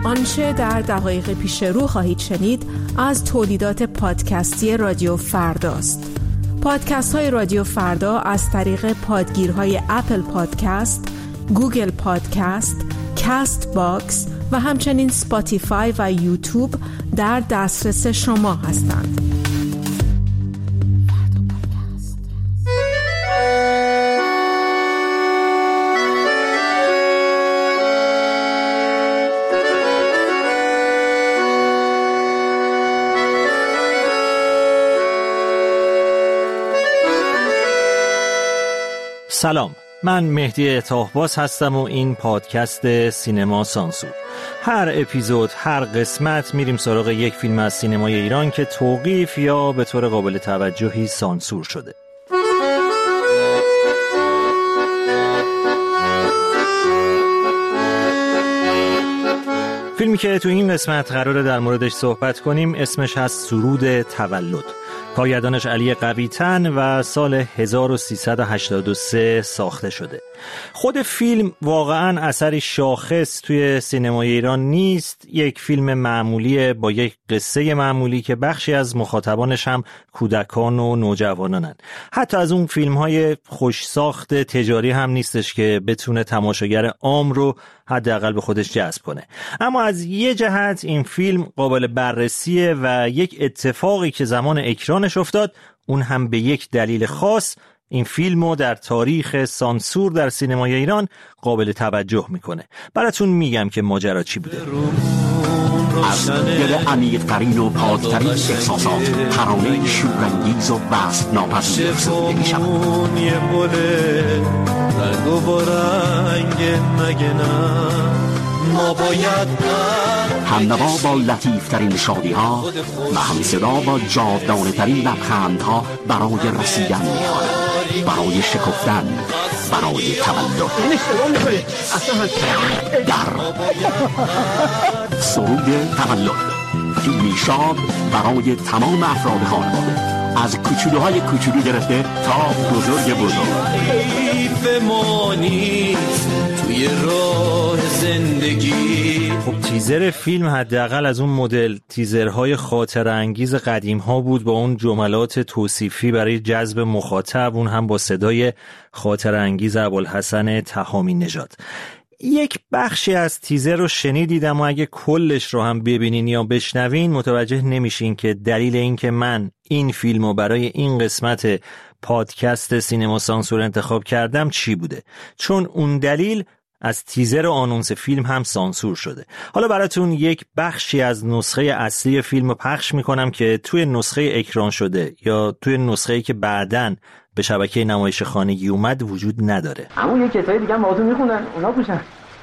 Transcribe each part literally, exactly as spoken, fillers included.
آنچه در دقایق پیش رو خواهید شنید از تولیدات پادکستی رادیو فرداست. پادکست های رادیو فردا از طریق پادگیرهای اپل پادکست، گوگل پادکست، کست باکس و همچنین سپاتیفای و یوتیوب در دسترس شما هستند. سلام، من مهدی طاهباز هستم و این پادکست سینما سانسور. هر اپیزود، هر قسمت میریم سراغ یک فیلم از سینمای ایران که توقیف یا به طور قابل توجهی سانسور شده. فیلمی که تو این قسمت قراره در موردش صحبت کنیم اسمش هست سرود تولد. کارگردانش علی قوی‌تن و سال هزار و سیصد و هشتاد و سه ساخته شده. خود فیلم واقعاً اثری شاخص توی سینمای ایران نیست، یک فیلم معمولی با یک قصه معمولی که بخشی از مخاطبانش هم کودکان و نوجوانانن. حتی از اون فیلم‌های خوش ساخت تجاری هم نیستش که بتونه تماشاگر عام رو حداقل به خودش جذب کنه. اما از یه جهت این فیلم قابل بررسیه و یک اتفاقی که زمان اکرانش افتاد، اون هم به یک دلیل خاص این فیلمو در تاریخ سانسور در سینمای ایران قابل توجه میکنه. براتون میگم که ماجرا چی بوده. از دل عمیق‌ترین و پاک‌ترین احساسات ترانه شورانگیز و وصف ناپذیر سروده می‌شود. ما باید همنوا با لطیف‌ترین شادی‌ها و همصدا با جاودانه‌ترین لبخندها برای رسیدن می‌خواهیم، برای شکفتن، برای تولد. در سرود تولد، فیلمی شاد برای تمام افراد خانواده، از کوچولوهای کوچولو گرفته تا بزرگ بزرگ. حیف ما نیست توی راه زندگی. خب تیزر فیلم حداقل از اون مدل تیزرهای خاطره انگیز قدیم ها بود، با اون جملات توصیفی برای جذب مخاطب، اون هم با صدای خاطره انگیز ابوالحسن تهامی نژاد. یک بخشی از تیزر رو شنیدید، اما اگه کلش رو هم ببینین یا بشنوین متوجه نمیشین که دلیل این که من این فیلمو برای این قسمت پادکست سینما سانسور انتخاب کردم چی بوده. چون اون دلیل از تیزر و آنونس فیلم هم سانسور شده. حالا براتون یک بخشی از نسخه اصلی فیلم رو پخش میکنم که توی نسخه اکران شده یا توی نسخه‌ای که بعداً به شبکه نمایش خانگی اومد وجود نداره. اما یه کتابی دیگه هم باهاتون میخونن، اونا پوشن.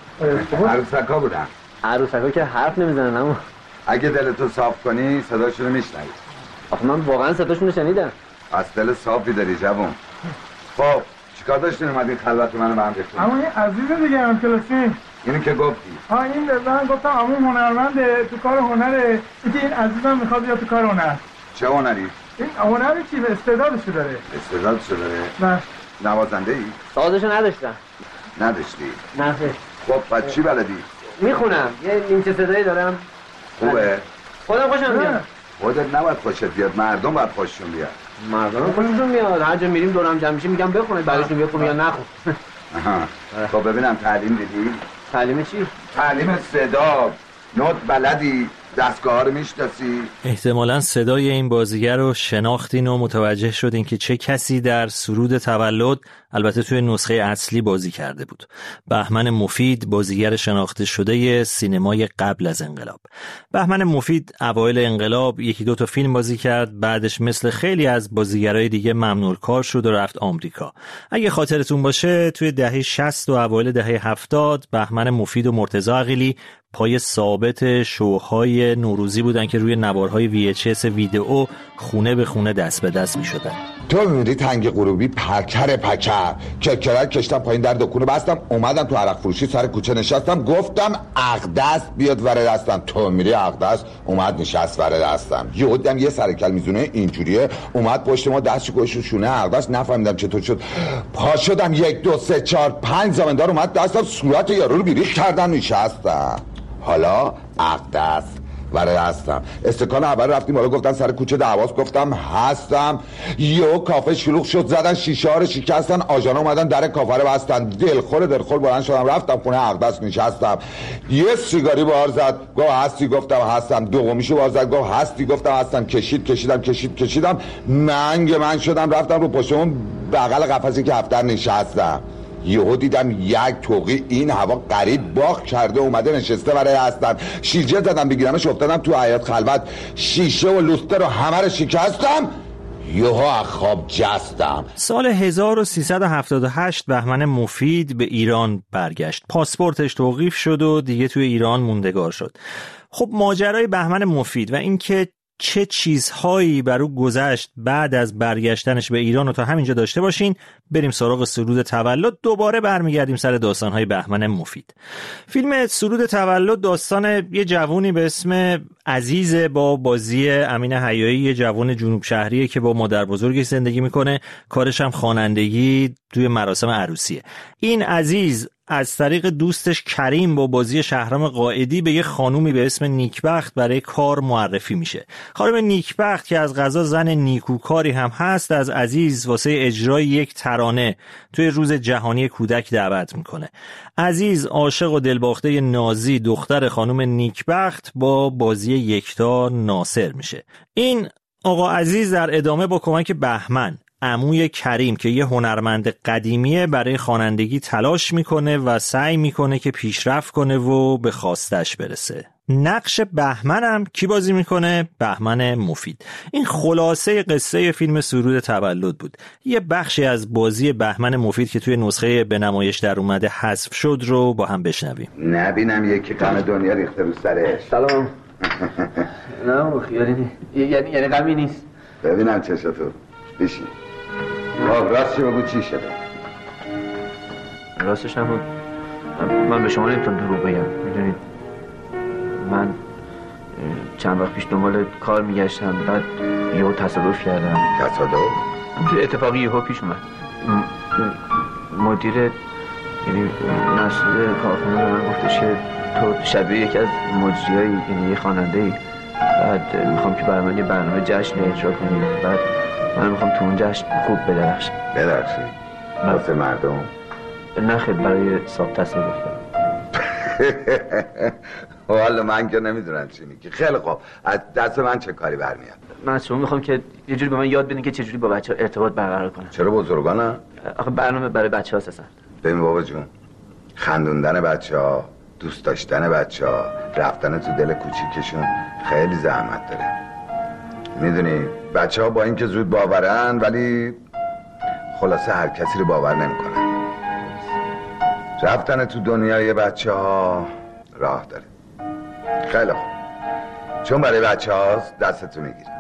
عروسکا بودن. عروسکا که حرف نمیزنن، اما اگه دلتو صاف کنی صداشونو میشنوی. آخه من واقعا صداشونو شنیدم. از دل صافی داری جوون. خب چیکار داشتین اومدین خلوت منو به هم ریختین؟ اما این عزیز دیگه هم کلاسی. اینو که گفتی. ها این من گفتم عمو هنرمنده، تو کار هنره. این عزیزم میخواد بیاد تو کار هنر. چه هنری؟ این هنری چی؟ استعدادشو داره. استعدادشو داره؟ نه. نوازنده ای؟ سازشو نداشتم. نداشتی؟ نه. خب پس چی بلدی؟ میخونم. یه نیمچه صدایی دارم. خوبه؟ خودم خوشم میاد. خودت نباید خوشت بیاد، مردم باید خوششون بیاد. مردم خوششون میاد. هر جا میریم دورم جمع میشیم میگم بخونید، بعدشون بخونید یا نخون. آها. خب ببینم تعلیم دیدی؟ تعلیم چی؟ تعلیم صدا، نوت بلدی، دستگاه ها رو میشناسی؟ احتمالاً صدای این بازیگر رو شناختین و متوجه شدین که چه کسی در سرود تولد، البته توی نسخه اصلی بازی کرده بود. بهمن مفید، بازیگر شناخته شده سینمای قبل از انقلاب. بهمن مفید اوایل انقلاب یکی دو تا فیلم بازی کرد، بعدش مثل خیلی از بازیگرای دیگه ممنوع کار شد و رفت آمریکا. اگه خاطرتون باشه توی دهه شصت و اوایل دهه هفتاد بهمن مفید و مرتضی عقیلی پای ثابت شوهای نوروزی بودن که روی نوارهای وی اچ اس ویدئو خونه به خونه دست به دست می شدن. تو می‌بینی تنگ غروبی پکر پکر ککرک کشتم پایین در دکونه بستم، اومدم تو عرق فروشی سر کوچه نشستم، گفتم اقدس بیاد ور دستم. تو میری اقدس اومد نشست ور دستم. یهو دیدم یه سرکل میزونه اینجوریه اومد پشت ما، دستش گوش شونه اقدس، نفهمیدم چطور شد. پا شدم یک دو سه چهار پنج زمندار اومد دستم، صورت یارو رو بیریخ کردم نشستم. حالا اقدس وره هستم. استکان اول رفتیم حالا گفتن سر کوچه دعواست، گفتم هستم. یهو کافه شلوغ شد، زدن شیشه ها رو شکستن، آژانا اومدن در کافه رو بستن. دلخور دلخور بلند شدم رفتم خونه اقدس نشستم. یه سیگاری بار زد، گفت هستی؟ گفتم هستم. دومیشو بار زد، گفت هستی؟ گفتم هستم. کشید کشیدم کشید کشیدم منگ من شدم، رفتم رو پشت اون بغل قفسی که هفتر نشستم. یهو دیدم یک توقی این هوا قریب باغ کرده اومده نشسته برای هستن. شیرجه زدم بگیرمش، افتادم تو حیاط خلوت، شیشه و لوستر رو همه رو شکستم. یهو از خواب جستم. سال هزار و سیصد و هفتاد و هشت بهمن مفید به ایران برگشت. پاسپورتش توقیف شد و دیگه توی ایران موندگار شد. خب ماجرای بهمن مفید و اینکه چه چیزهایی بر او گذشت بعد از برگشتنش به ایران رو تا همینجا داشته باشین، بریم سراغ سرود تولد. دوباره برمیگردیم سر داستانهای بهمن مفید. فیلم سرود تولد داستان یه جوونی به اسم عزیز با بازی امین حیایی، یه جوون جنوب شهریه که با مادر بزرگش زندگی میکنه، کارش هم خوانندگی توی مراسم عروسیه. این عزیز از طریق دوستش کریم با بازی شهرام قائدی به یه خانومی به اسم نیکبخت برای کار معرفی میشه. خانم نیکبخت که از قضا زن نیکوکاری هم هست، از عزیز واسه اجرای یک ترانه توی روز جهانی کودک دعوت میکنه. عزیز عاشق و دلباخته نازی دختر خانم نیکبخت با بازی یکتا ناصر میشه. این آقا عزیز در ادامه با کمک بهمن عموی کریم که یه هنرمند قدیمیه برای خوانندگی تلاش میکنه و سعی میکنه که پیشرفت کنه و به خواستش برسه. نقش بهمن هم کی بازی میکنه؟ بهمن مفید. این خلاصه قصه فیلم سرود تولد بود. یه بخشی از بازی بهمن مفید که توی نسخه به نمایش در اومده حذف شد رو با هم بشنویم. نبینم یکی غم دنیا ریخته رو سرش. سلام. نه خیالی نیست، یعنی یعنی غمی نیست. ببینم چشاتو بشین. آه راست چه بگو چی شده؟ راستش نبود، من به شما نمیتونم دروغ بگم. میدونید من چند وقت پیش دنبال کار میگشتم، بعد یهو تصادف کردم. تصادف؟ اتفاقی یهو پیش اومد. مدیر یعنی مسئول کارخونه به من گفتش که تو شبیه یکی از مجریایی، یعنی یه خواننده‌ای، بعد میخوام که برای من یه برنامه جشن اجرا کنی، بعد من میخوام تو اون جشن خوب بدرخشم. بدرخشی؟ واسه مردم؟ نه خیلی برای صاحب تصادف دارم. والا من که نمیدونم چی میگی. خیلی خوب، از دست من چه کاری برمیاد؟ من از شما میخوام که یه جوری به من یاد بدین که چجوری با بچه ها ارتباط برقرار کنم. چرا بزرگانه؟ آخه برنامه برای بچه هاست اصلا. ببین بابا جون، خندوندن بچه ها، دوست داشتن بچه ها، رفتن تو دل کوچیکشون خیلی زحمت داره. میدونی بچه ها با این که زود باورن، ولی خلاصه هر کسی رو باور نمیکنن. رفتن تو دنیای بچه ها راه داره. خیلی خوب، چون برای بچه هاست دستتو میگیرن.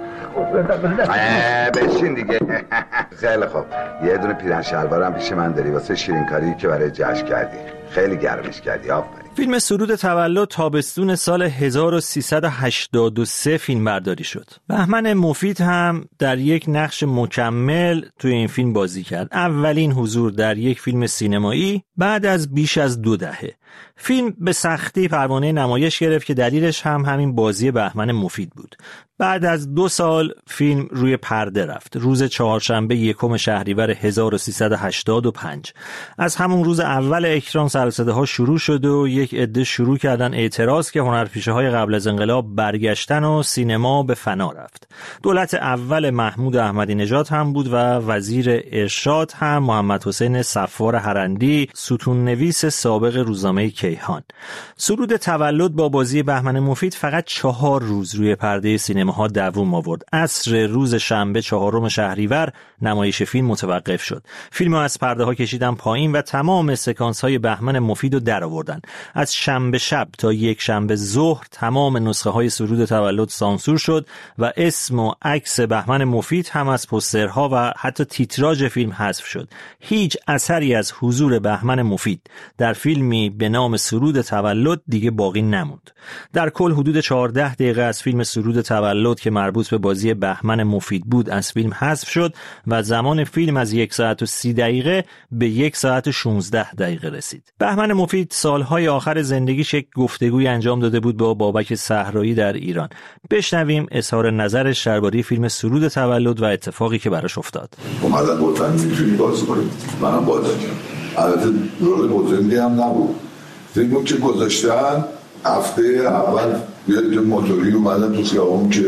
بشین دیگه. خیلی خوب، یه دونه پیرن شلوارم پیش من داری واسه شیرینکاری که برای جشن کردی، خیلی گرمش کردی. آفرین. فیلم سرود تولد تابستون سال هزار و سیصد و هشتاد و سه فیلم برداری شد. بهمن مفید هم در یک نقش مکمل توی این فیلم بازی کرد. اولین حضور در یک فیلم سینمایی بعد از بیش از دو دهه. فیلم به سختی پروانه نمایش گرفت که دلیلش هم همین بازی بهمن مفید بود. بعد از دو سال فیلم روی پرده رفت. روز چهارشنبه یکم شهریور هزار و سیصد و هشتاد و پنج. از همون روز اول اکران سر و صداها شروع شد و یک عده شروع کردن اعتراض که هنرپیشه‌های قبل از انقلاب برگشتن و سینما به فنا رفت. دولت اول محمود احمدی نژاد هم بود و وزیر ارشاد هم محمد حسین صفوار هرندی، ستون نویس سابق روزنامه کیهان. سرود تولد با بازی بهمن مفید فقط چهار روز روی پرده سینماها دوام آورد. عصر روز شنبه چهارم شهریور نمایش فیلم متوقف شد. فیلمو از پرده ها کشیدن پایین و تمام سکانس های بهمن مفید رو در آوردن. از شنبه شب تا یک شنبه ظهر تمام نسخه های سرود تولد سانسور شد و اسم و عکس بهمن مفید هم از پوسترها و حتی تیتراژ فیلم حذف شد. هیچ اثری از حضور بهمن مفید در فیلمی به نام سرود تولد دیگه باقی نموند. در کل حدود چهارده دقیقه از فیلم سرود تولد که مربوط به بازی بهمن مفید بود از فیلم حذف شد و زمان فیلم از یک ساعت و سی دقیقه به یک ساعت و شانزده دقیقه رسید. بهمن مفید سالهای آخر زندگیش یک گفتگوی انجام داده بود با بابک صحرایی در ایران. بشنویم اظهار نظرش درباره فیلم سرود تولد و اتفاقی که براش افتاد. اومدن گفتن میتونی بازی کنی، منم بازی کردم. البته رول بزرگی هم نبود. فیلمو که گذاشتن هفته اول یه موتوری اومدن تو خیابون که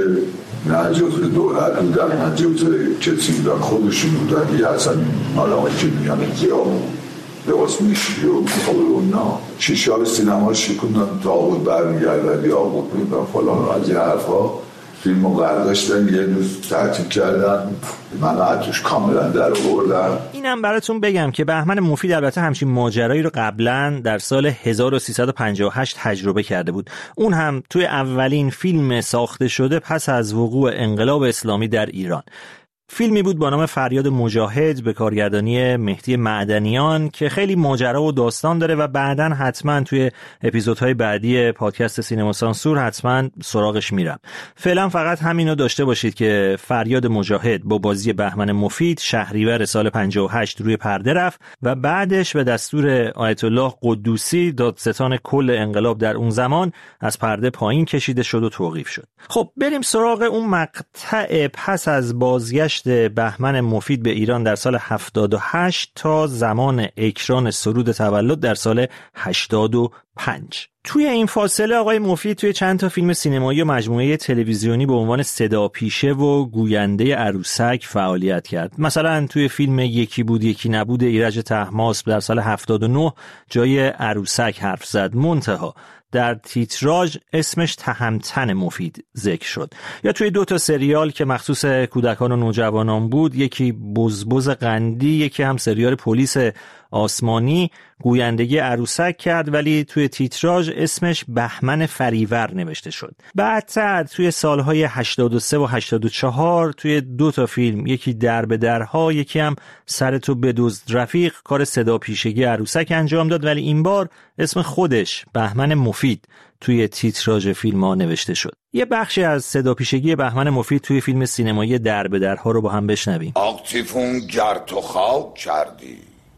نه جزء دولت بودن نه جزء کسی بودن، خودشون بودن. یه اصلا حالا که میگن خیابون لباس میشی و خودون نه شیشه های سینما شکوندن تا آقود برمیگردن یا آقود بودن فلان از این حرفا. فیلمو برداشتن یه روز تعطیل کردن، من حتوش کاملا در آوردم. اینم براتون بگم که بهمن مفید البته همچین ماجرایی رو قبلا در سال هزار و سیصد و پنجاه و هشت تجربه کرده بود. اون هم توی اولین فیلم ساخته شده پس از وقوع انقلاب اسلامی در ایران. فیلمی بود با نام فریاد مجاهد به کارگردانی مهدی معدنیان که خیلی ماجرا و داستان داره و بعداً حتما توی اپیزودهای بعدی پادکست سینما سانسور حتما سراغش میرم. فعلا فقط همینو داشته باشید که فریاد مجاهد با بازی بهمن مفید شهریور سال پنجاه و هشت روی پرده رفت و بعدش به دستور آیت الله قدوسی دادستان کل انقلاب در اون زمان از پرده پایین کشیده شد و توقیف شد. خب بریم سراغ اون مقطع پس از بازگشت بهمن مفید به ایران در سال هفتاد و هشت تا زمان اکران سرود تولد در سال هشتاد و پنج. توی این فاصله آقای مفید توی چند تا فیلم سینمایی و مجموعه تلویزیونی به عنوان صدا پیشه و گوینده عروسک فعالیت کرد. مثلا توی فیلم یکی بود یکی نبود ایرج طهماسب در سال هفتاد و نه جای عروسک حرف زد، منتها در تیتراژ اسمش تهمتن مفید ذکر شد. یا توی دو تا سریال که مخصوص کودکان و نوجوانان بود، یکی بزبز قندی، یکی هم سریال پلیس آسمانی، گویندگی عروسک کرد ولی توی تیتراژ اسمش بهمن فریور نوشته شد. بعدتر توی سالهای هشتاد و سه و هشتاد و چهار توی دو تا فیلم، یکی در به درها یکی هم سر تو بدزد رفیق، کار صدا پیشگی عروسک انجام داد ولی این بار اسم خودش بهمن مفید توی تیتراژ فیلم ها نوشته شد. یه بخشی از صدا پیشگی بهمن مفید توی فیلم سینمایی در به درها رو با هم بشنویم. آقتیفون گرد و خاک کردی،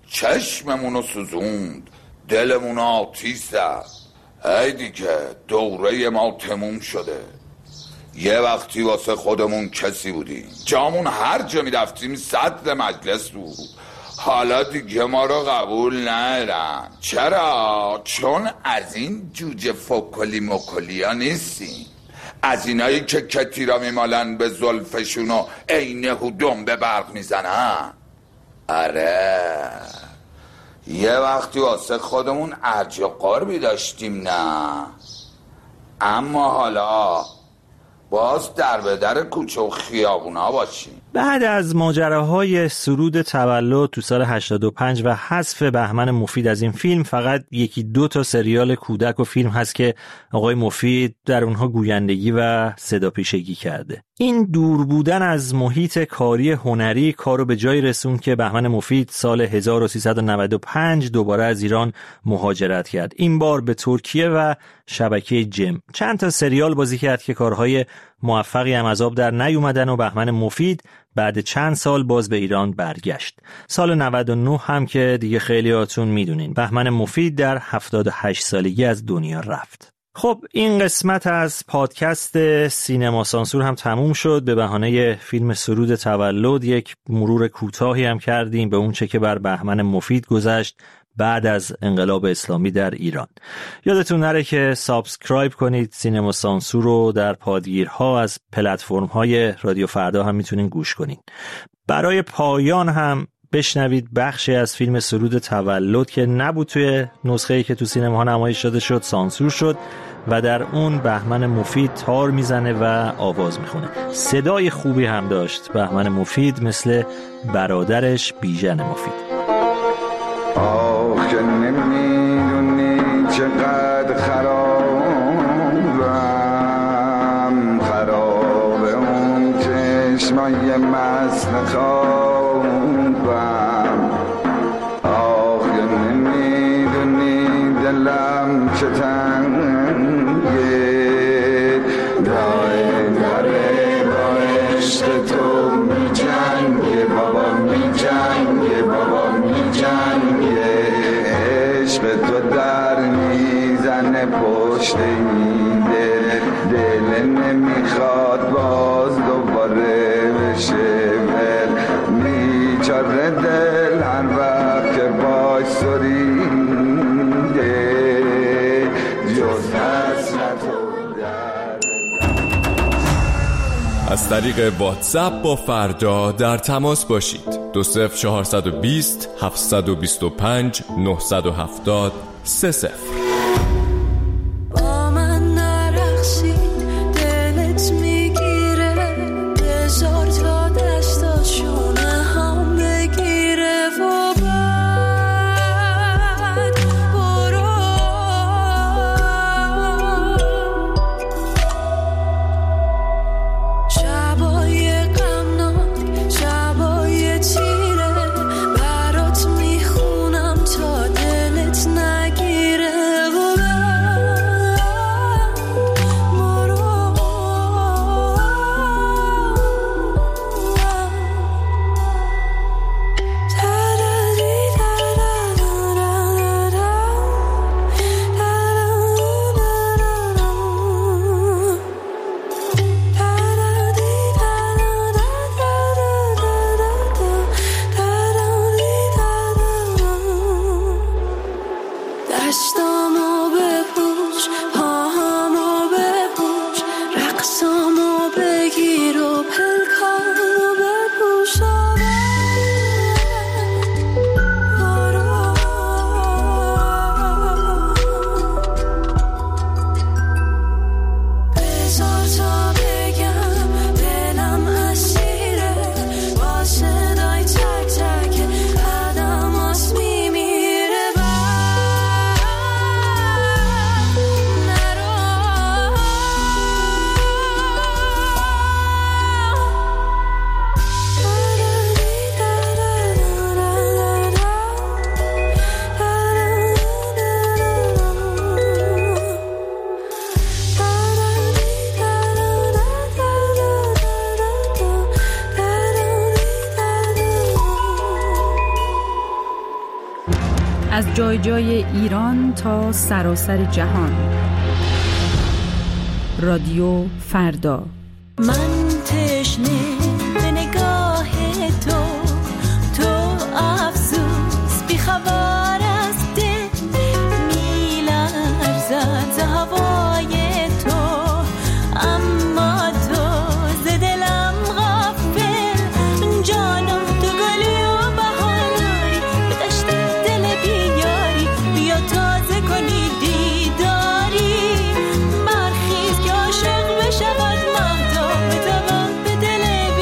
چشممونو سوزوند، دلمون آتیش زد. ای دیگه دوره ما تموم شده. یه وقتی واسه خودمون کسی بودیم، جامون هر جا می رفتیم صدر مجلس بود. حالا دیگه ما رو قبول ندارن. چرا؟ چون از این جوجه فکلی مکلی ها نیستیم، از اینایی که کتی را میمالن به زلفشون و عینه و دم به برق میزنن. آره یه وقتی واسه خودمون ارج و قربی داشتیم، نه اما حالا باز در به در کوچه و خیابونا باشیم. بعد از ماجراهای سرود تولد تو سال هشتاد و پنج و حذف بهمن مفید از این فیلم، فقط یکی دو تا سریال کودک و فیلم هست که آقای مفید در اونها گویندگی و صدا پیشگی کرده. این دور بودن از محیط کاری هنری کارو به جای رسون که بهمن مفید سال هزار و سیصد و نود و پنج دوباره از ایران مهاجرت کرد. این بار به ترکیه و شبکه جم. چند تا سریال بازی کرد که کارهای موفقی هم از آب در نیومدن و بهمن مفید بعد چند سال باز به ایران برگشت. سال نود و نه هم که دیگه خیلیاتون میدونین، بهمن مفید در هفتاد و هشت سالگی از دنیا رفت. خب این قسمت از پادکست سینما سانسور هم تموم شد. به بهانه فیلم سرود تولد یک مرور کوتاهی هم کردیم به اون چه که بر بهمن مفید گذشت بعد از انقلاب اسلامی در ایران. یادتون نره که سابسکرایب کنید سینما سانسور رو. در پادگیرها از پلتفرم های رادیو فردا هم میتونین گوش کنید. برای پایان هم بشنوید بخشی از فیلم سرود تولد که نبود توی نسخه‌ای که تو سینما ها نمایش داده شد، سانسور شد و در اون بهمن مفید تار میزنه و آواز میخونه. صدای خوبی هم داشت بهمن مفید، مثل برادرش بیژن مفید. آخ که نمیدونی چقدر خرابم، خراب اون چشمای مست خوابم. آخ که نمیدونی دلم که تنگه داره داره با عشق تو می جنگه بابا می جنگه بابا می جنگه عشق تو در میزنه پشت این دل دل نمیخواد باز دوباره بشه ول بیچاره دل هر وقت که باش سریده جز حسرت و درد. از طریق واتساپ با فردا در تماس باشید. دو صفر چهارصد و بیست هفتصد و بیست و پنج نهصد و هفتاد سه صفر. از جای جای ایران تا سراسر جهان. رادیو فردا. من تشنه به نگاه تو، تو افسوس بی خبر از دل میلرزد ز هوای تو، اما تو ز دلم غافل جانم تو گلی و بهار داری به دشت دل بیاری بیا تازه کنی دیداری برخیز که عاشق بشود مهدا به طبع به دل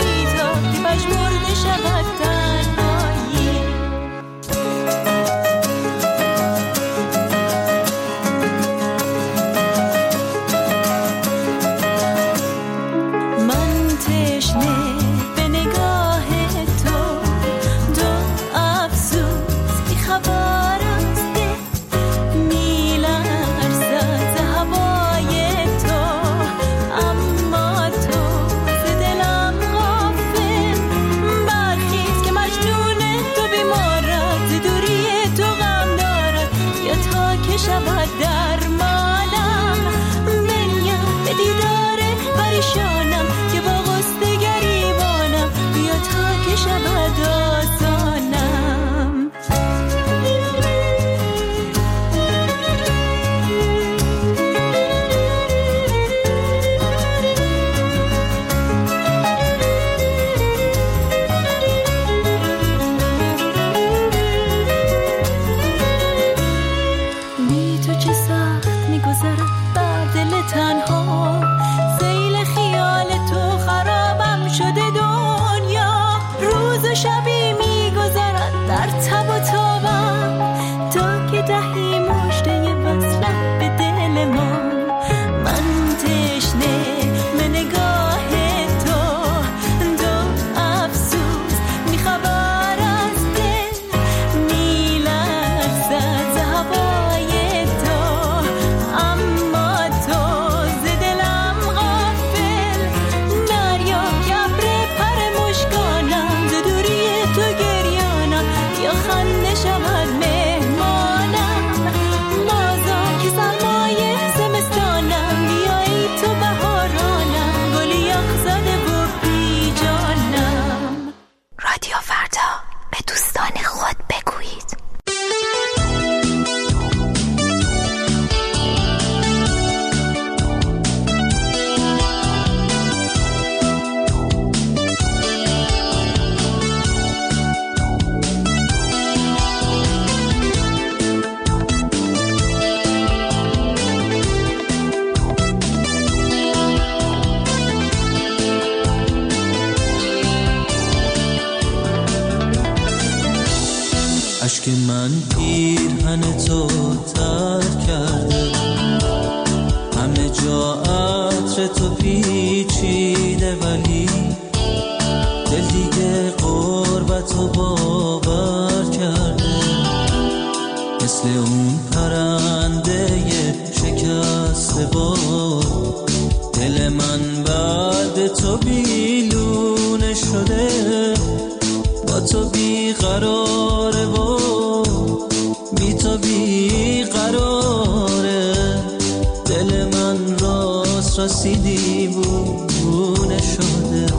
پیرهن تو تر کرده، همه جا عطر تو پیچیده، ولی دل دیگه قربتو باور کرده. مثل اون پرنده شکسته بار، دل من بعد تو بیلونه شده، با تو بیقراره و بی تو بیقراره. دل من راست راستی دیوونه شده.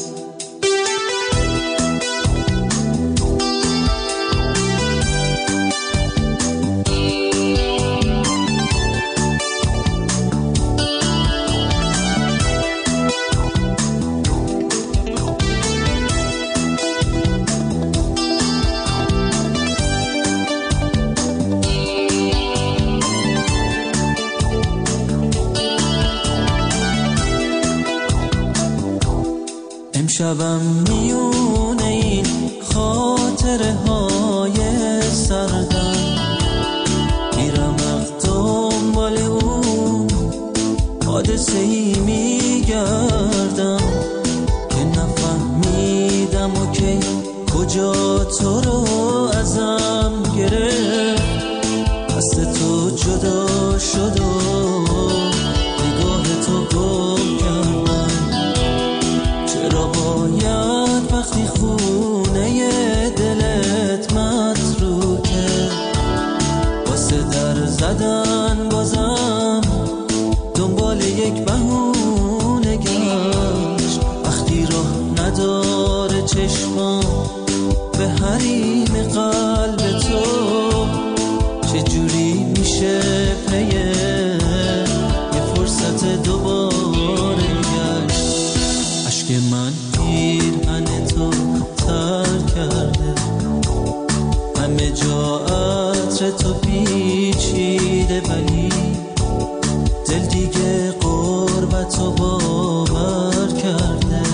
امشبم میونه این خاطره های سردم، میرم دنبال اون حادثه ای میگردم که نفهمیدم و که کجا تو رو ازم گرفت. دست تو جدا شد و نگاه تو گم کردم. چرا باید وقتی خونه دلت متروکه، واسه در زدن بازم دنبال یک بهونه گشت؟ وقتی راه نداره چشمام به حریم قلب تو، چجوری میشه پیه یه فرصت دوباره گشت؟ عشق من پیرهن تو تر کرده، همه جا عطر تو پیچیده، ولی دل دیگه قربتو باور کرده.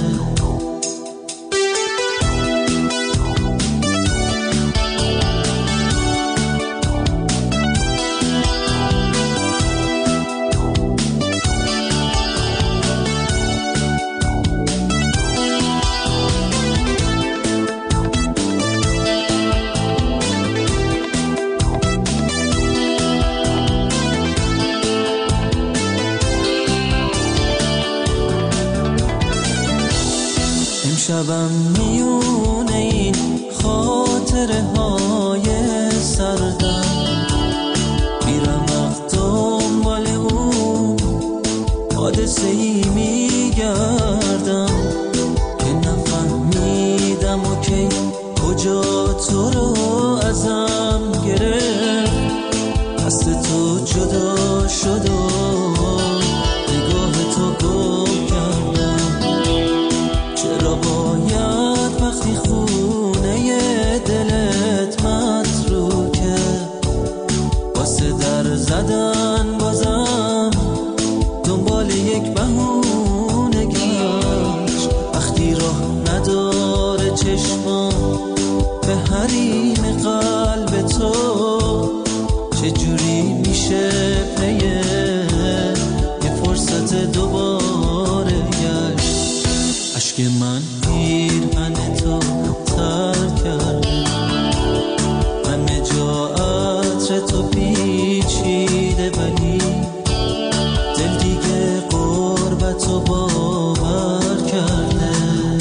امشبم میونه این خاطره های سردم، میرم دنبال اون حادثه ای میگردم که نفهمیدم و که کجا تو رو ازم گرفت. دست تو جدا شد و نگاه تو گم کردم. چرا باید وقتی خونه دلت متروکه، واسه در زدن بازم دنبال یک بهونه گشت؟ وقتی راه نداره چشمام به حریم قلب تو، چجوری میشه پیه یه فرصت دوباره گشت؟ عشق من پیرهن تو تر کرده، همه جا عطر تو پیچیده، ولی دل دیگه قربتو باور کرده.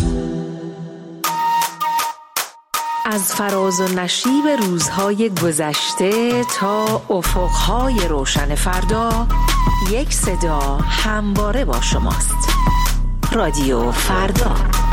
از فراز و نشیب روزهای گذشته تا افقهای روشن فردا، یک صدا همواره با شماست. رادیو فردا.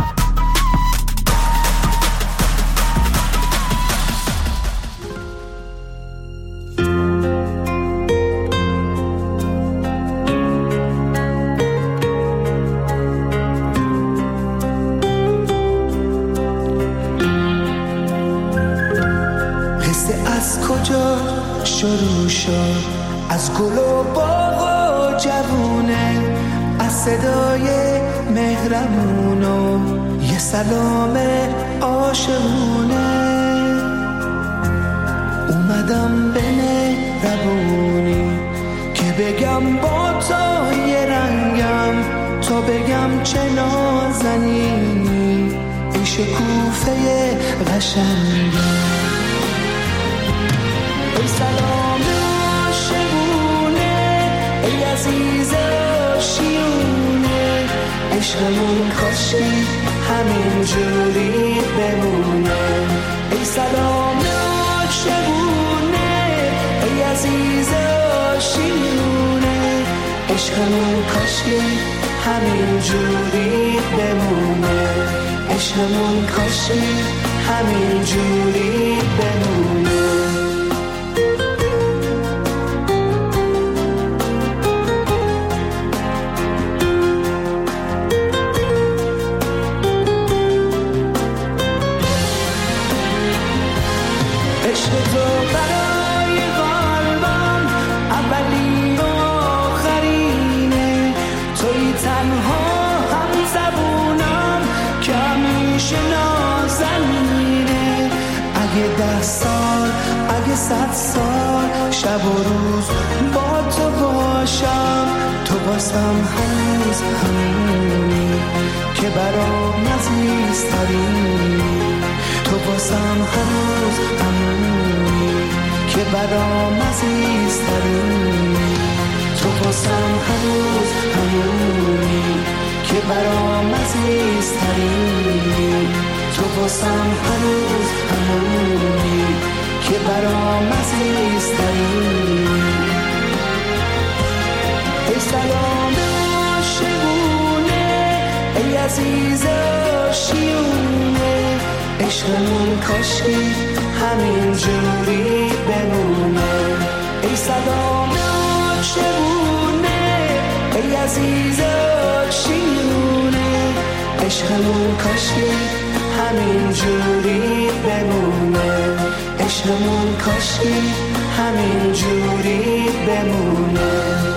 شروع شد از گل و باغ و جوونه، از صدای مهرمون و یه سلام عاشقونه. اون اومدم به مهربونی که بگم با تو یه رنگم، تو بگم چه نازنینی، ای شکوفه قشنگم. ای سلام عاشقونه، ای عزیز آشیونه، عشقمون کاشکی همین جوری بمونه. ای سلام عاشقونه، ای عزیز آشیونه، عشقمون کاشکی همین جوری بمونه، عشقمون کاشکی همین جوری بمونه. عشق تو برای قلبم اولی و آخرینه، توی تنها هم زبونم که همیشه نازنینه. اگه ده سال اگه صد سال شب و روز با تو باشم، تو باسم هنوز همونی که برام عزیزترینی، تو باسم هنوز همونی که برام عزیزترینی، تو باسم هنوز همونی که برام عزیزترینی، تو باسم هنوز همونی که برام عزیزترینی. ای سلام عاشقونه، ای عزیز آشیونه، عشقمون کاشکی همین جوری بمونه. ای سلام عاشقونه، ای عزیز آشیونه، عشقمون کاشکی همین جوری بمونه، عشقمون کاشکی همین جوری بمونه.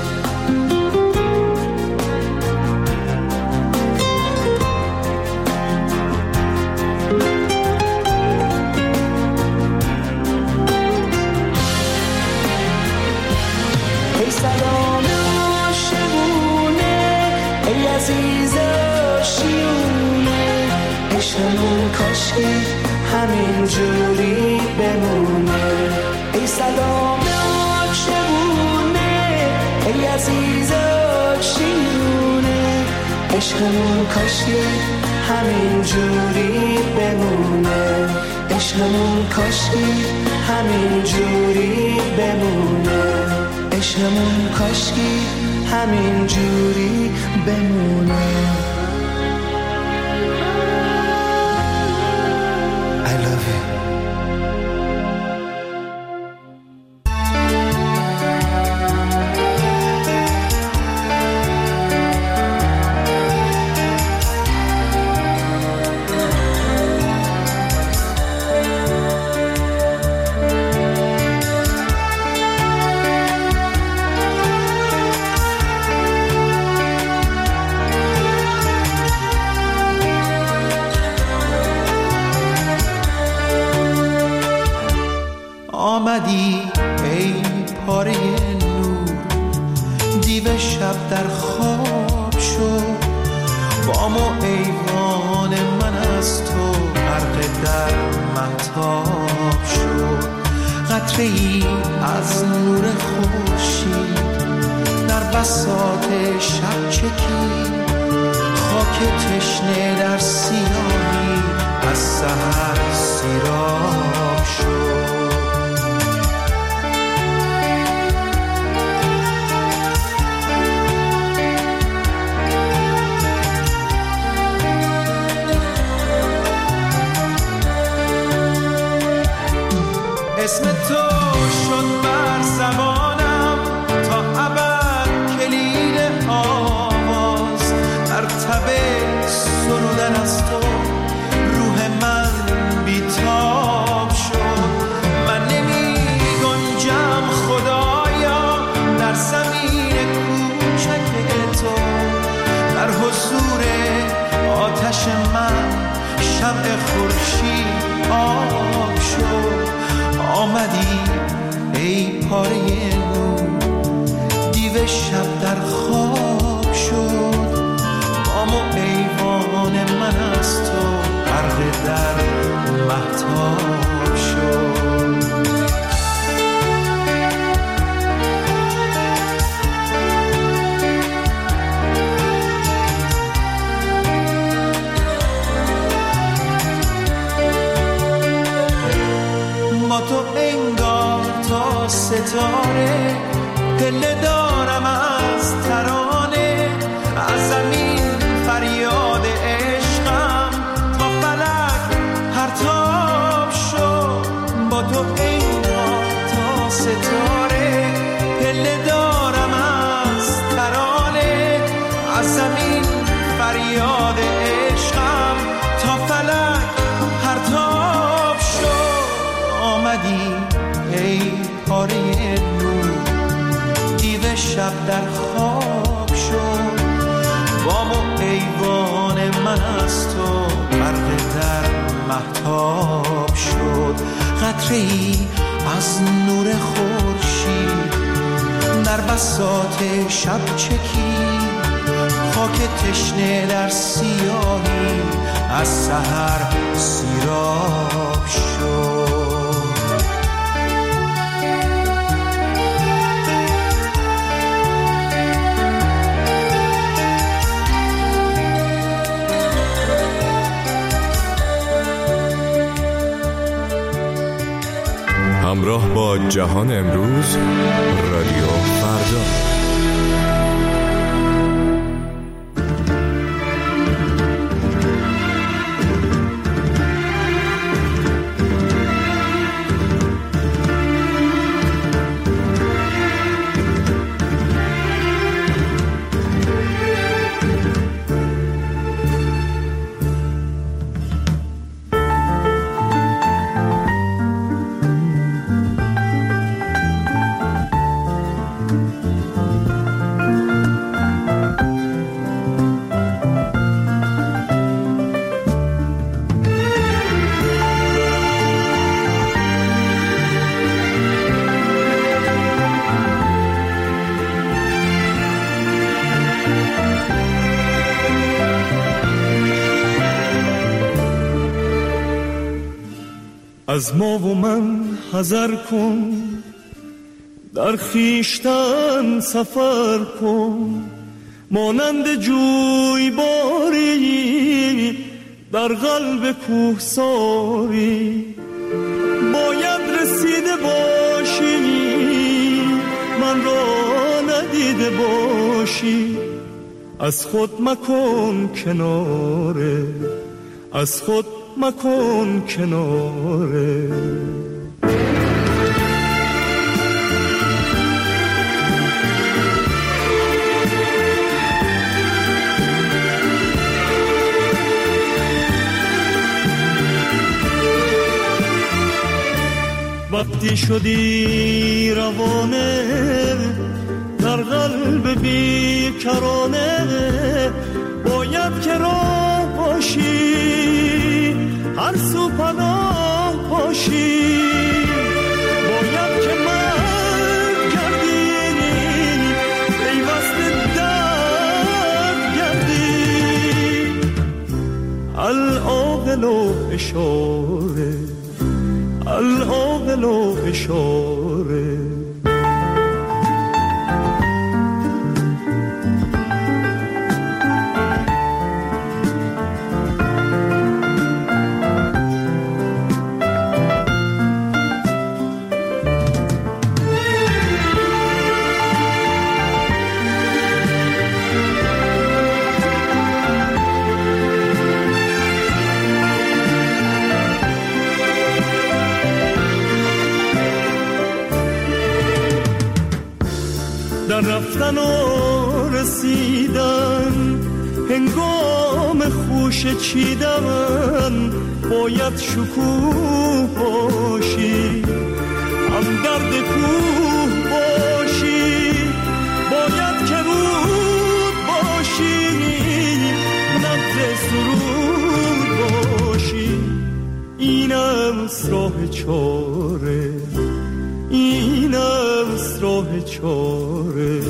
ای سلام عاشقونه، ای عزیز آشیونه، عشقمون کاشکی همین جوری بمونه. ای سلام عاشقونه، ای عزیز آشیونه، عشقمون کاشکی همین جوری بمونه، عشقمون کاشکی همین جوری بمونه، عشقمون کاشکی همین جوری بمونه. I love you. آمدی ای پاره نور، دیو شب در خواب شو، بام و ایوان من از تو غرق در مهتاب شو. قطره ای از نور خورشید در بساط شب چکید، خاک تشنه در سیاهی از سحر سیراب شو. اسم تو شد بر زبانم تا ابد کلید آواز، در تب سرودن از تو روح من بیتاب شد. من نمی گنجم خدایا در زمین کوچک تو، در حضور آتش من شمع خورشید آب شد. آمدی پاره نور دیو شب در خواب شد بام و ایوان من از تو غرق در مهتاب شد. با تو انگار تا ستاره پله دارم از ترانه از زمین فریاد عشقم تا فلک پرتاب شد. با تو انگار تا ستاره پله دارم از ترانه از زمین فریاد عشقم تا فلک پرتاب شد. آمدی ای پاره نور دیو شب در خواب شد بام و ایوان من از تو غرق در مهتاب شد. قطره ای از نور خورشید در بساط شب چکید خاک تشنه در سیاهی از سحر سیراب شد. همراه با جهان امروز رادیو فردا. از ما و من حذر کن در خیشتن سفر کن مانند جوی باری در قلب کوهساری باید رسیده باشی من را ندیده باشی از خود مکن کناره از خود مکن کناره. وقتی شدی روانه در قلب بیکرانه باید که راه باشی هر سو پناه باشی باید که من گردی پیوست درد گردی العاقل و اشاره العاقل و اشاره. در رفتن و رسیدن هنگام خوش چیدن باید شکوه باشی هم درد کوه باشی باید که رود باشی نبض سرود باشی اینم راه چاره اینم نیست راه چاره.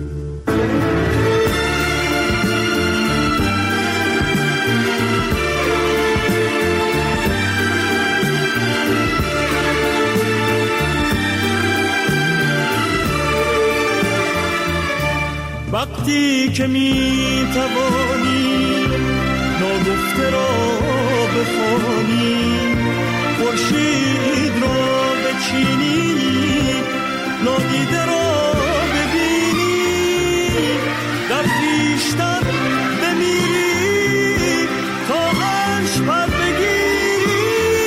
وقتی که می توانی ناگفته را بخوانی، خورشید را بچینی، نادیده را ببینی، در خویشتن بمیری تا عرش پر بگیری.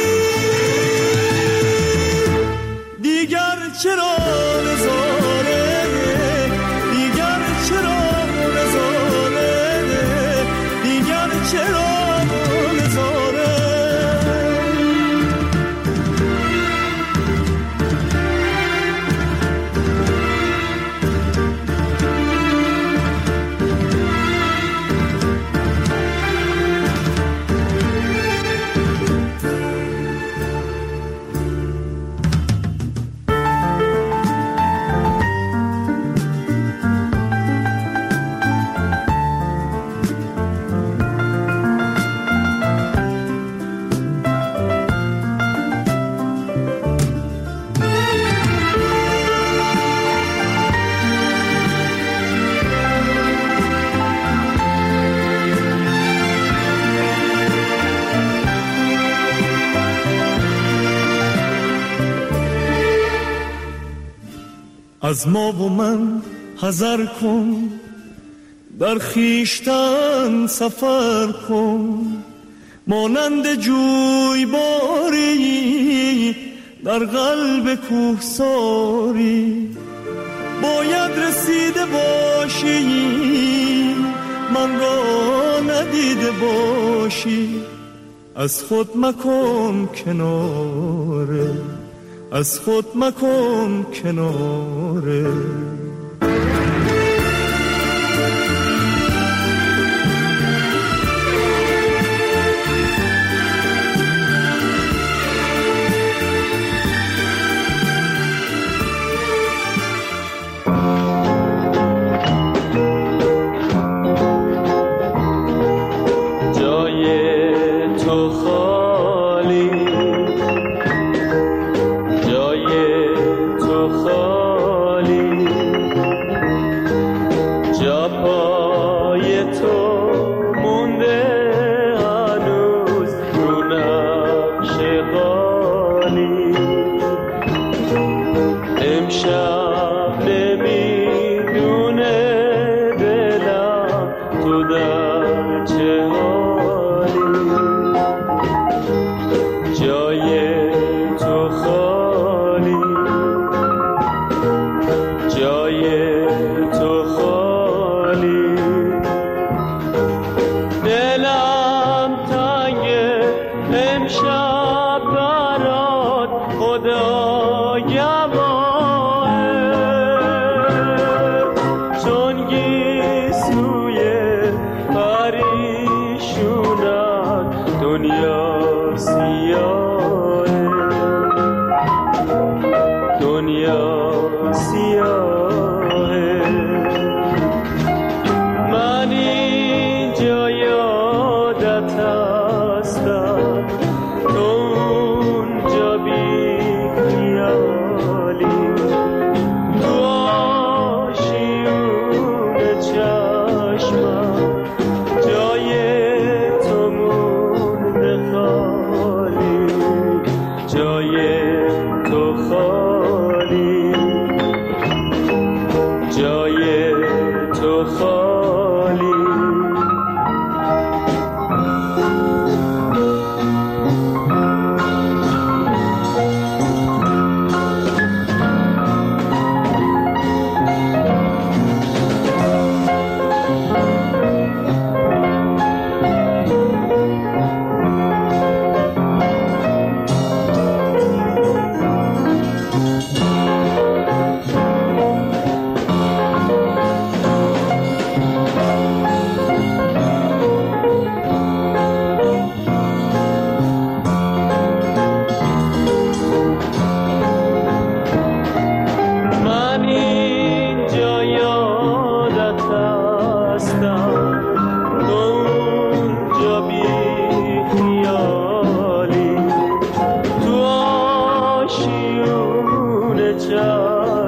دیگر چرا نظاره، دیگر چرا نظاره، دیگر چرا نظاره. از ما و من حذر کن، در خیشتن سفر کن، مانند جوی باری در قلب کوهساری. باید رسیده باشی من را ندیده باشی، از خود مکن کناره، از خود مکن کناره.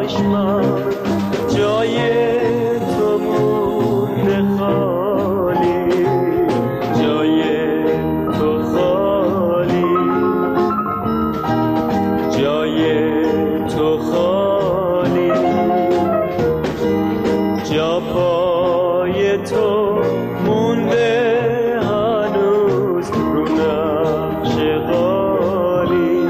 چشمم جای تو مونده خالی، جای تو خالی، جای تو خالی، جا پای تو مونده هنوز رو نقش قالی.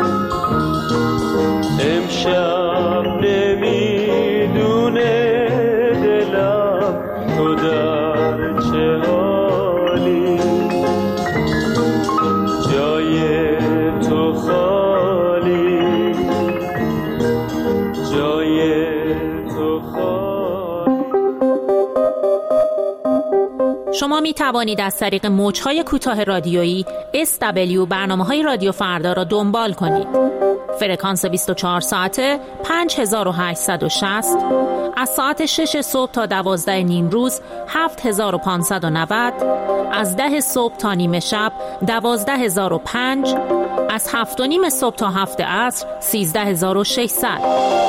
امشب نمیدونه دلم تو در چه حالی، جای تو خالی، جای تو خالی. شما می توانید از طریق موج‌های کوتاه رادیویی اس دبلیو برنامه‌های رادیو فردا را دنبال کنید. فرکانس بیست و چهار ساعته پنج هزار و هشتصد و شصت، از ساعت شش صبح تا دوازده نیم روز هفت هزار و پانصد و نود، از ده صبح تا نیمه شب دوازده هزار و پنج، از هفت و نیم صبح تا هفت عصر سیزده هزار و ششصد.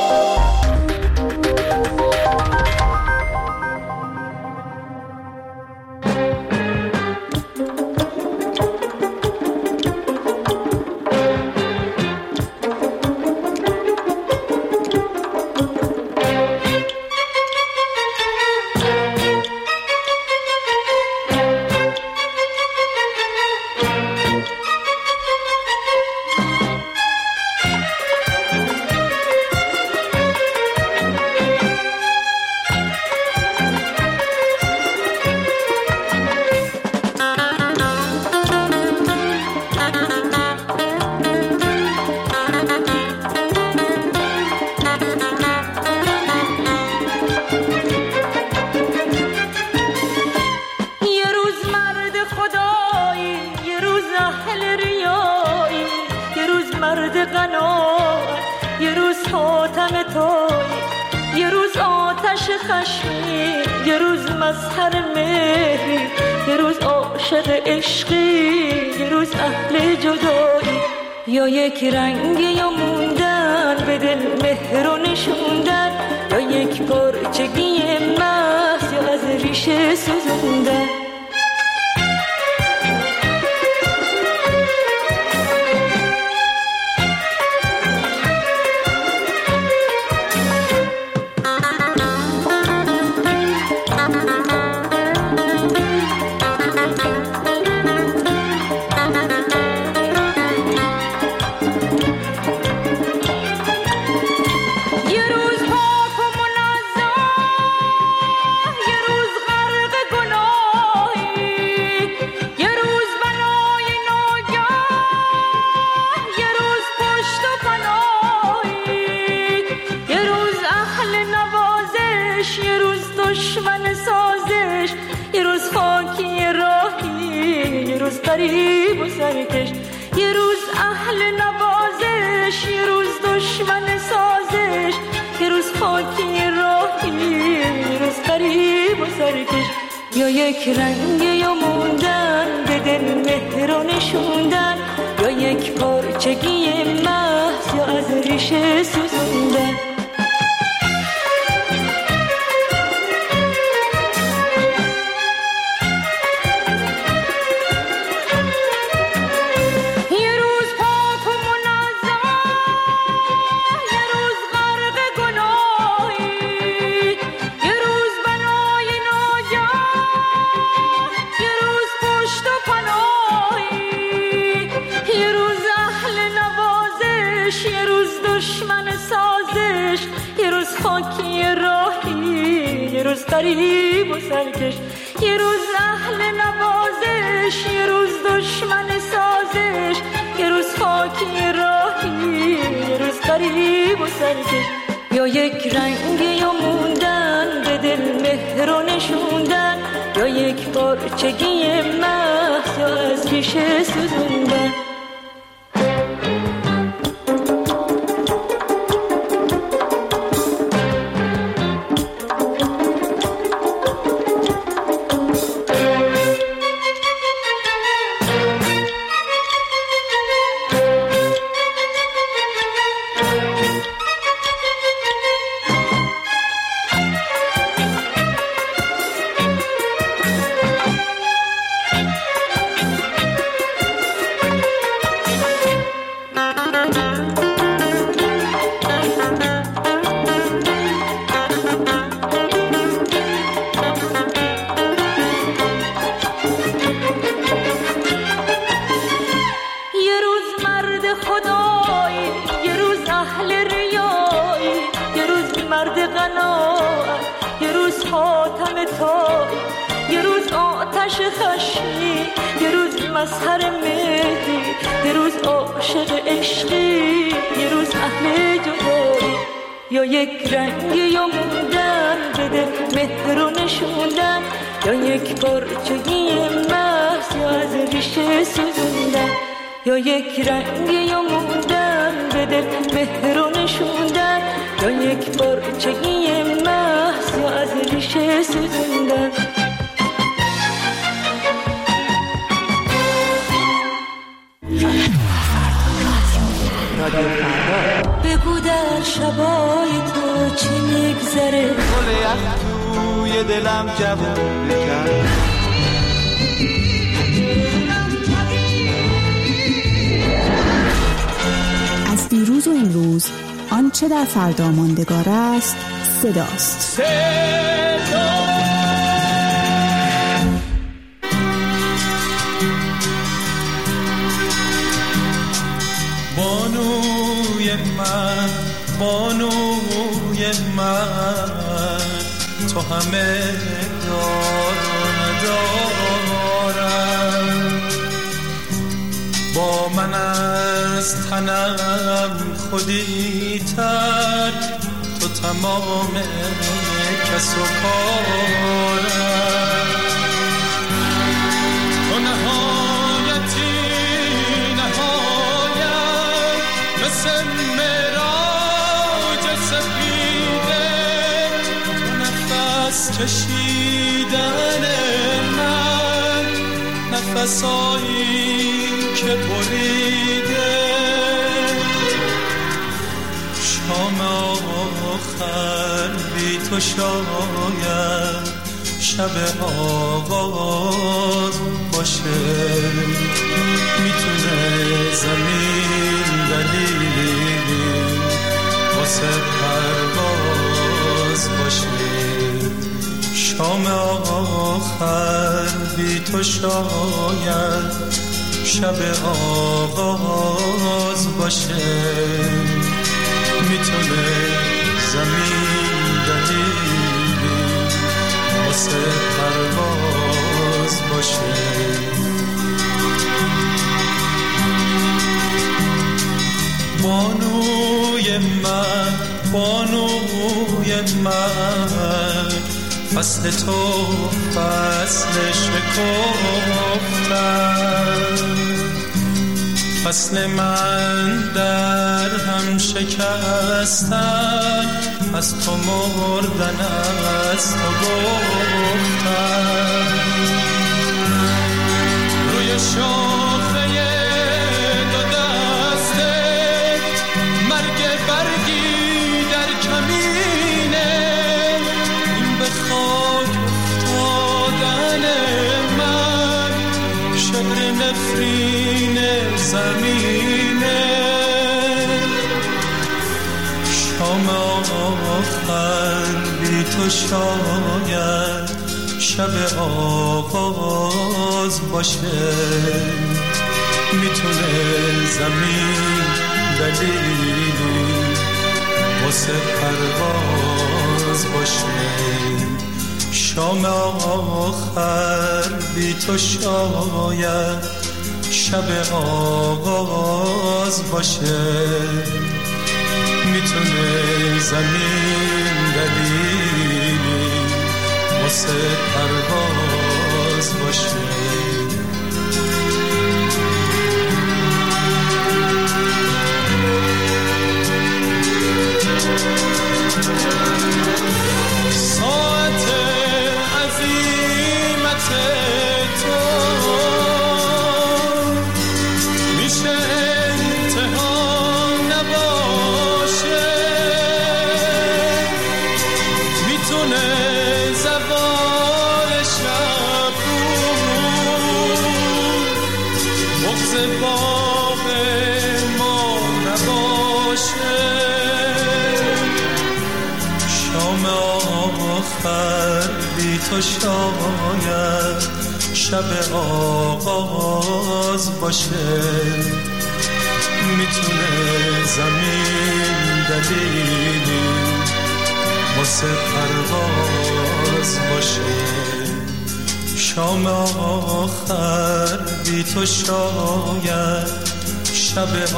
یه روز مظهر مهری، یه روز عاشق عشقی، یه روز اهل جدایی. یا یک رنگ یا موندن به دل مهر و نشوندن، یا یک پرچگی محض یا از ریشه سوزوندن. غریب و سرکش، یه روز اهل نوازش، یه روز دشمن سازش، یه روز خاکی راهی، یه روز غریب و سرکش. یا یک رنگ یا موندن به دل مهر و نشوندن، یا یک پارچگی محض یا از ریشه سوزوندن. غریب و سرکش، یه روز اهل نوازش، یه روز دشمن سازش، یه روز خاکی راهی، یه روز غریب و سرکش. یا یک رنگ یا موندن به دل مهر و نشوندن، یا یک پارچگی محض یا از ریشه سوزوندن. نشه خشمی، یه روز مسحر مهدی، یه روز عاشق عشقی، یه روز اهل جدایی. یا یک رنگی یا موندن بده مهر و نشوندن، یا یک پارچگی محض یا از ریشه سوزوندن. یا یک رنگی یا موندن بده مهر و نشوندن، یا یک پارچگی محض یا از ریشه سوزوندن. بگو در شبای تو چی میگذره، گل یخ توی دلم جوون بکن. از دیروز و امروز آنچه در فردا ماندگار است صداست. صدا بانوی من، بانوی من، تو همه دارم دارم. با من از تنم خودی تر، تو تمام کس و کارم. تو نهایتی نهایت مثل مراج سفیده، تو نفس کشیدن من، نفسایی که بریده. شام آخر بی تو شاید شب آغاز باشه، میتونه زمین دلیل واسه پرواز باشه. شام آخر بی تو شاید شب آغاز باشه، میتونه زمین دلیل واسه پرواز باشه. بانوی من، بانوی من، فصل تو فصل شکفتن، فصل من در هم شکستن، از تو مردن از تو گفتن. روی شاخه دو دسته مرگ برگی در کمینه، این به خاک افتادن من، شعر نفرین زمینه. شام آخر بی تو شاید شب آغاز باشه، میتونه زمین دلیلی واسه پرواز باشه. شام آخر بی تو شاید شب آغاز باشه، میتونه زمین دلیلی واسه پرواز باشه. ساعت عظیمت تو میشه انتها نباشه، میتونه زوال شب بود، بغض باغ ما نباشه. شام آخر بی تو شاید شب آغاز باشه، میتونه زمین دلیلی واسه پرواز باشه. شام آخر بی تو شاید شب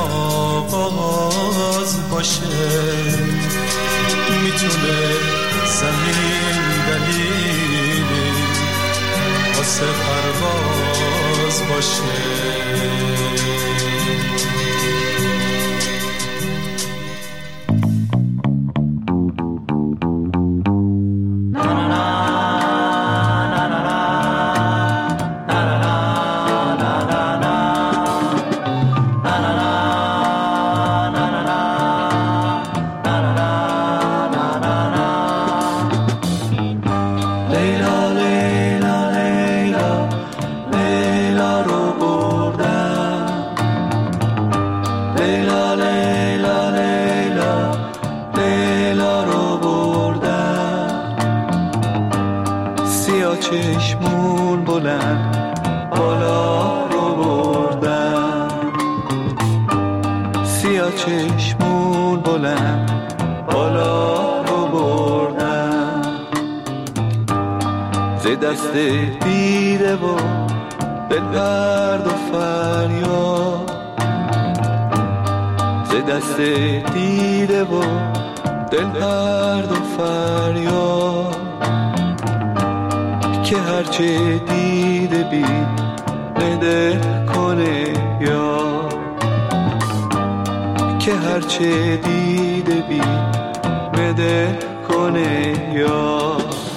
آغاز باشه، میتونه زمین دلیلی واسه پرواز باشه. چشمون بلند بالا رو بردم، سیاه چشمون بلند بالا رو بردم، ز دست دیده و دلبرد و فریاد، ز دست دیده و دلبرد و فریاد، که هرچه دیده بی بده کنه یا، که هرچه دیده بی بده کنه یا.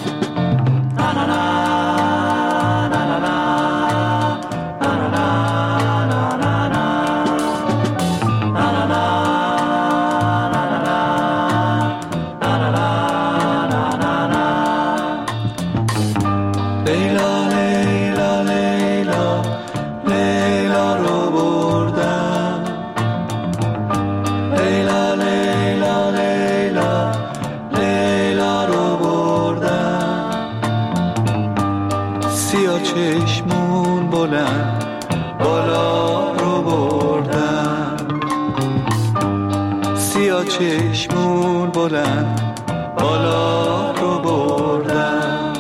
چشمون بلند بالا رو بردم، سیاه چشمون بلند بالا رو بردم،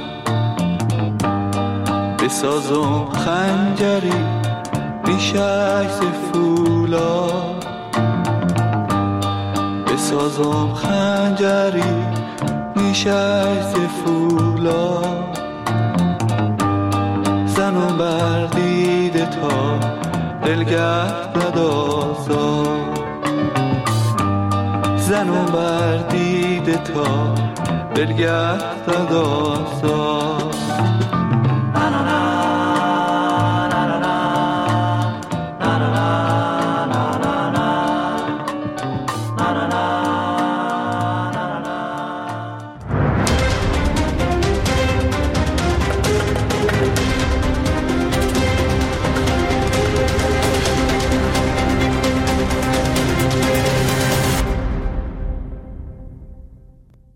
بسازم خنجری ریشک ز فولا، بسازم خنجری ریشک ز فولا، زنم بر دیده تا دلگرد ندازد، زنم بر دیده تا دلگرد ندازد.